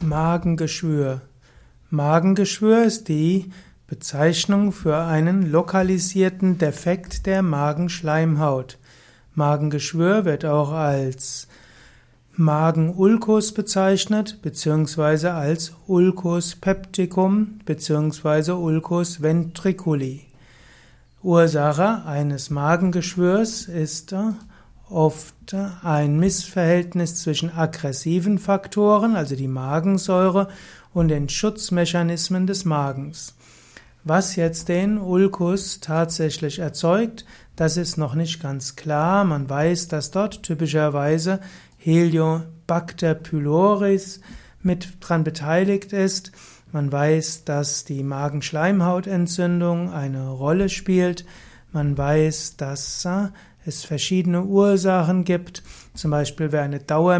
Magengeschwür. Magengeschwür ist die Bezeichnung für einen lokalisierten Defekt der Magenschleimhaut. Magengeschwür wird auch als Magenulkus bezeichnet, beziehungsweise als Ulcus pepticum, beziehungsweise Ulcus ventriculi. Ursache eines Magengeschwürs ist oft ein Missverhältnis zwischen aggressiven Faktoren, also die Magensäure, und den Schutzmechanismen des Magens. Was jetzt den Ulkus tatsächlich erzeugt, das ist noch nicht ganz klar. Man weiß, dass dort typischerweise Heliobacter pylori mit dran beteiligt ist. Man weiß, dass die Magenschleimhautentzündung eine Rolle spielt. Man weiß, dass es verschiedene Ursachen gibt. Zum Beispiel, wer eine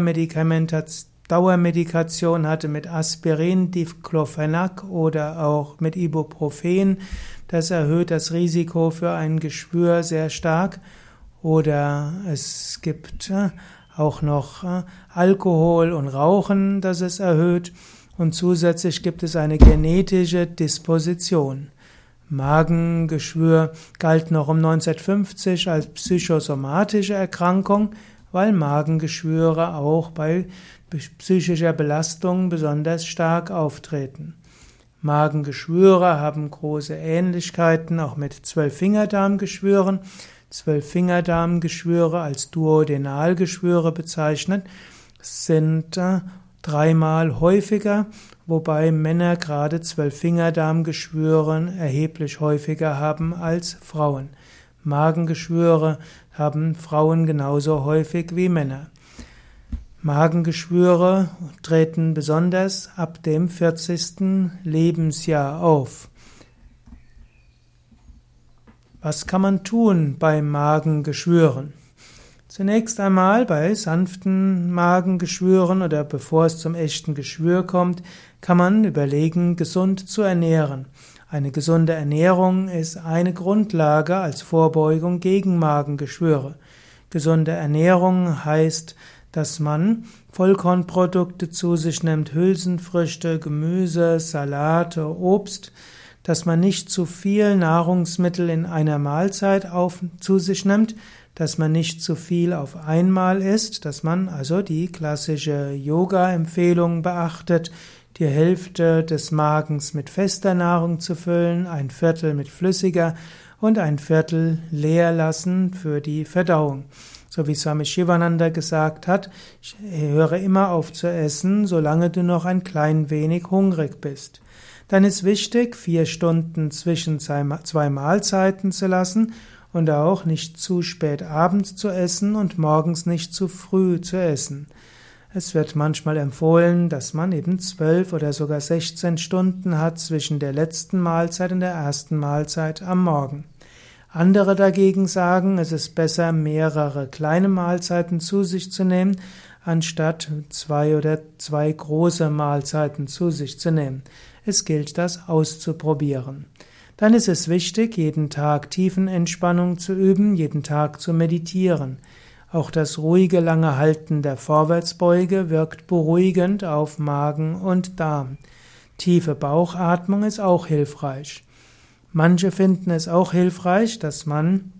Dauermedikation hatte mit Aspirin, Diclofenac oder auch mit Ibuprofen, das erhöht das Risiko für ein Geschwür sehr stark. Oder es gibt auch noch Alkohol und Rauchen, das es erhöht. Und zusätzlich gibt es eine genetische Disposition. Magengeschwür galt noch um 1950 als psychosomatische Erkrankung, weil Magengeschwüre auch bei psychischer Belastung besonders stark auftreten. Magengeschwüre haben große Ähnlichkeiten auch mit Zwölffingerdarmgeschwüren. Zwölffingerdarmgeschwüre als Duodenalgeschwüre bezeichnet sind dreimal häufiger, wobei Männer gerade Zwölffingerdarmgeschwüre erheblich häufiger haben als Frauen. Magengeschwüre haben Frauen genauso häufig wie Männer. Magengeschwüre treten besonders ab dem 40. Lebensjahr auf. Was kann man tun bei Magengeschwüren? Zunächst einmal bei sanften Magengeschwüren oder bevor es zum echten Geschwür kommt, kann man überlegen, gesund zu ernähren. Eine gesunde Ernährung ist eine Grundlage als Vorbeugung gegen Magengeschwüre. Gesunde Ernährung heißt, dass man Vollkornprodukte zu sich nimmt, Hülsenfrüchte, Gemüse, Salate, Obst, dass man nicht zu viel Nahrungsmittel in einer Mahlzeit zu sich nimmt, dass man nicht zu viel auf einmal isst, dass man also die klassische Yoga-Empfehlung beachtet, die Hälfte des Magens mit fester Nahrung zu füllen, ein Viertel mit flüssiger und ein Viertel leer lassen für die Verdauung. So wie Swami Shivananda gesagt hat, höre immer auf zu essen, solange du noch ein klein wenig hungrig bist. Dann ist wichtig, 4 Stunden zwischen 2 Mahlzeiten zu lassen und auch nicht zu spät abends zu essen und morgens nicht zu früh zu essen. Es wird manchmal empfohlen, dass man eben 12 oder sogar 16 Stunden hat zwischen der letzten Mahlzeit und der ersten Mahlzeit am Morgen. Andere dagegen sagen, es ist besser, mehrere kleine Mahlzeiten zu sich zu nehmen, anstatt 2 oder 2 große Mahlzeiten zu sich zu nehmen. Es gilt, das auszuprobieren. Dann ist es wichtig, jeden Tag Tiefenentspannung zu üben, jeden Tag zu meditieren. Auch das ruhige, lange Halten der Vorwärtsbeuge wirkt beruhigend auf Magen und Darm. Tiefe Bauchatmung ist auch hilfreich. Manche finden es auch hilfreich, dass man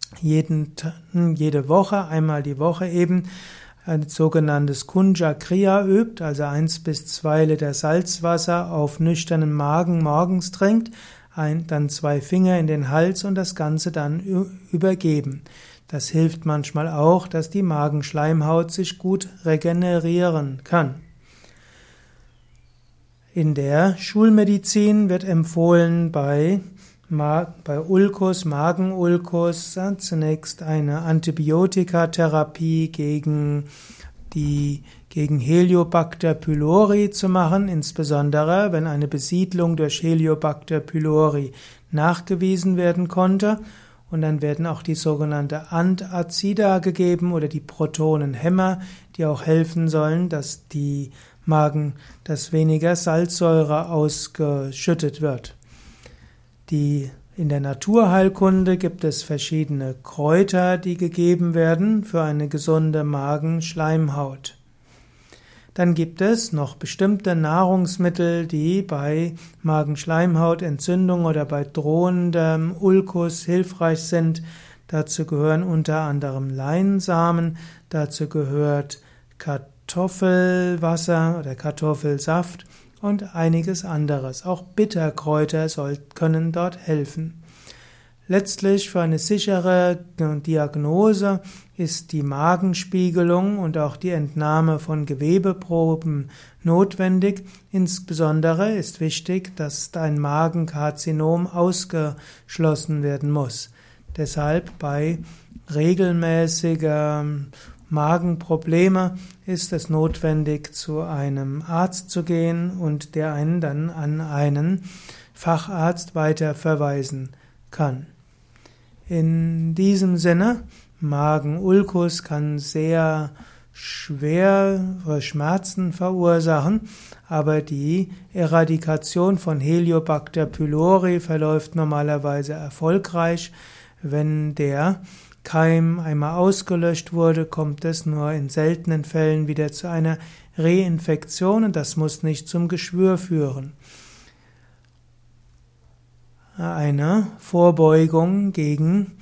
jede Woche, einmal die Woche eben, ein sogenanntes Kunja Kriya übt, also 1 bis 2 Liter Salzwasser auf nüchternen Magen morgens trinkt, dann 2 Finger in den Hals und das Ganze dann übergeben. Das hilft manchmal auch, dass die Magenschleimhaut sich gut regenerieren kann. In der Schulmedizin wird empfohlen bei Ulkus, Magenulkus, zunächst eine Antibiotikatherapie gegen Heliobacter pylori zu machen, insbesondere wenn eine Besiedlung durch Heliobacter pylori nachgewiesen werden konnte. Und dann werden auch die sogenannte Antazida gegeben oder die Protonenhemmer, die auch helfen sollen, dass weniger Salzsäure ausgeschüttet wird. In der Naturheilkunde gibt es verschiedene Kräuter, die gegeben werden für eine gesunde Magenschleimhaut. Dann gibt es noch bestimmte Nahrungsmittel, die bei Magenschleimhautentzündung oder bei drohendem Ulkus hilfreich sind. Dazu gehören unter anderem Leinsamen, dazu gehört Kartoffelwasser oder Kartoffelsaft und einiges anderes. Auch Bitterkräuter können dort helfen. Letztlich für eine sichere Diagnose ist die Magenspiegelung und auch die Entnahme von Gewebeproben notwendig. Insbesondere ist wichtig, dass ein Magenkarzinom ausgeschlossen werden muss. Deshalb bei regelmäßiger Magenprobleme ist es notwendig, zu einem Arzt zu gehen und der einen dann an einen Facharzt weiterverweisen kann. In diesem Sinne, Magenulkus kann sehr schwere Schmerzen verursachen, aber die Eradikation von Heliobacter pylori verläuft normalerweise erfolgreich. Wenn der Keim einmal ausgelöscht wurde, kommt es nur in seltenen Fällen wieder zu einer Reinfektion und das muss nicht zum Geschwür führen. Eine Vorbeugung gegen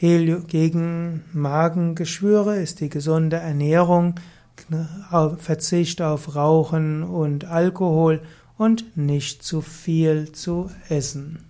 Magengeschwüre ist die gesunde Ernährung, Verzicht auf Rauchen und Alkohol und nicht zu viel zu essen.